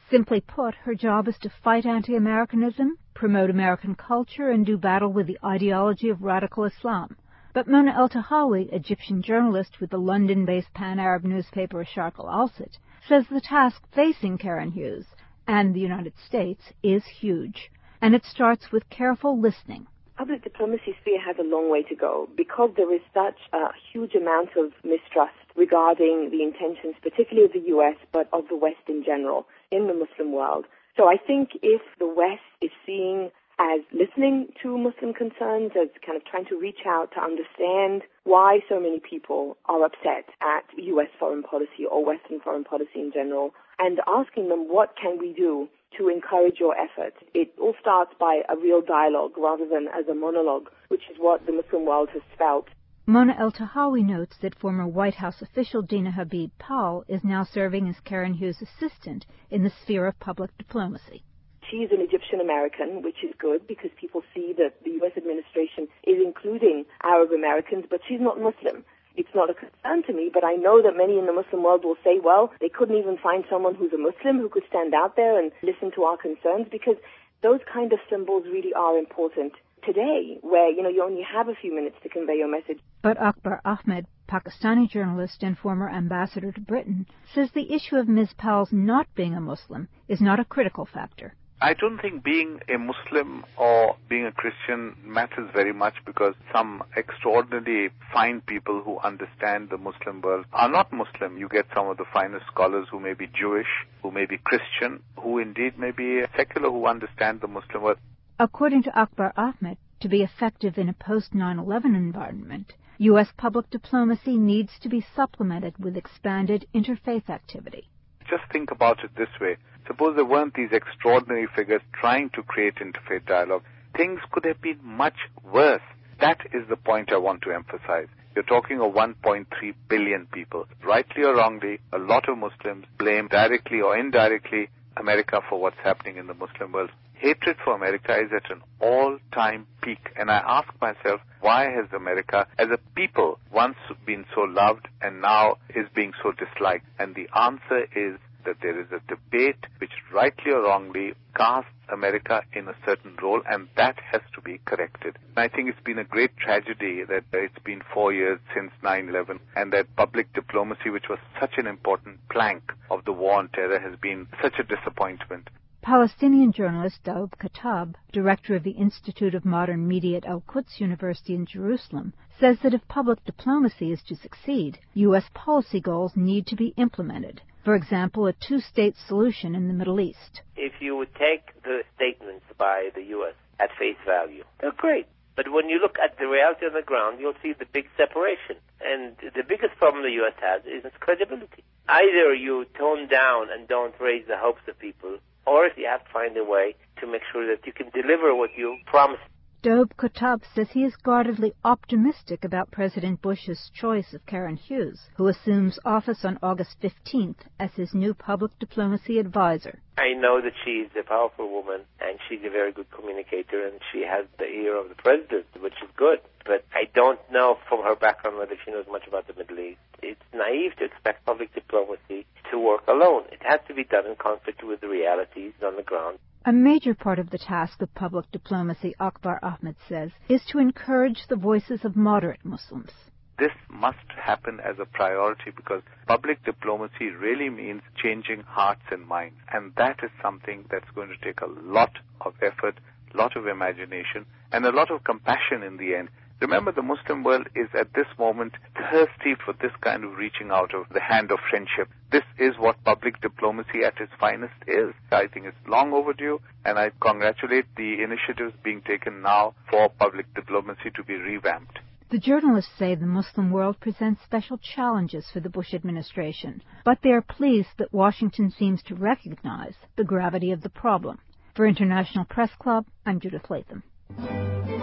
Simply put, her job is to fight anti-Americanism, promote American culture, and do battle with the ideology of radical Islam. But Mona Eltahawy, Egyptian journalist with the London-based pan-Arab newspaper Sharq al-Awsat, says the task facing Karen Hughes and the United States is huge, and it starts with careful listening. Public diplomacy sphere has a long way to go because there is such a huge amount of mistrust regarding the intentions, particularly of the U.S., but of the West in general, in the Muslim world. So I think if the West is seen as listening to Muslim concerns, as kind of trying to reach out to understand why so many people are upset at U.S. foreign policy or Western foreign policy in general, and asking them what can we do to encourage your efforts. It all starts by a real dialogue rather than as a monologue, which is what the Muslim world has felt. Mona Eltahawy notes that former White House official Dina Habib Powell is now serving as Karen Hughes' assistant in the sphere of public diplomacy. She's an Egyptian American, which is good because people see that the U.S. administration is including Arab Americans, but she's not Muslim. It's not a concern to me, but I know that many in the Muslim world will say, well, they couldn't even find someone who's a Muslim who could stand out there and listen to our concerns, because those kind of symbols really are important today, where, you only have a few minutes to convey your message. But Akbar Ahmed, Pakistani journalist and former ambassador to Britain, says the issue of Ms. Powell's not being a Muslim is not a critical factor. I don't think being a Muslim or being a Christian matters very much, because some extraordinarily fine people who understand the Muslim world are not Muslim. You get some of the finest scholars who may be Jewish, who may be Christian, who indeed may be secular, who understand the Muslim world. According to Akbar Ahmed, to be effective in a post-9/11 environment, U.S. public diplomacy needs to be supplemented with expanded interfaith activity. Just think about it this way. Suppose there weren't these extraordinary figures trying to create interfaith dialogue. Things could have been much worse. That is the point I want to emphasize. You're talking of 1.3 billion people. Rightly or wrongly, a lot of Muslims blame directly or indirectly America for what's happening in the Muslim world. Hatred for America is at an all-time peak. And I ask myself, why has America as a people once been so loved and now is being so disliked? And the answer is that there is a debate which rightly or wrongly casts America in a certain role, and that has to be corrected. I think it's been a great tragedy that it's been 4 years since 9/11, and that public diplomacy, which was such an important plank of the war on terror, has been such a disappointment. Palestinian journalist Daoud Khattab, director of the Institute of Modern Media at Al-Quds University in Jerusalem, says that if public diplomacy is to succeed, U.S. policy goals need to be implemented. For example, a two-state solution in the Middle East. If you would take the statements by the U.S. at face value, they're great. But when you look at the reality on the ground, you'll see the big separation. And the biggest problem the U.S. has is its credibility. Either you tone down and don't raise the hopes of people, or you have to find a way to make sure that you can deliver what you promised. Daoud Khattab says he is guardedly optimistic about President Bush's choice of Karen Hughes, who assumes office on August 15th as his new public diplomacy advisor. I know that she's a powerful woman, and she's a very good communicator, and she has the ear of the president, which is good. But I don't know from her background whether she knows much about the Middle East. It's naive to expect public diplomacy to work alone. It has to be done in conflict with the realities on the ground. A major part of the task of public diplomacy, Akbar Ahmed says, is to encourage the voices of moderate Muslims. This must happen as a priority, because public diplomacy really means changing hearts and minds. And that is something that's going to take a lot of effort, a lot of imagination, and a lot of compassion in the end. Remember, the Muslim world is at this moment thirsty for this kind of reaching out of the hand of friendship. This is what public diplomacy at its finest is. I think it's long overdue, and I congratulate the initiatives being taken now for public diplomacy to be revamped. The journalists say the Muslim world presents special challenges for the Bush administration, but they are pleased that Washington seems to recognize the gravity of the problem. For International Press Club, I'm Judith Latham.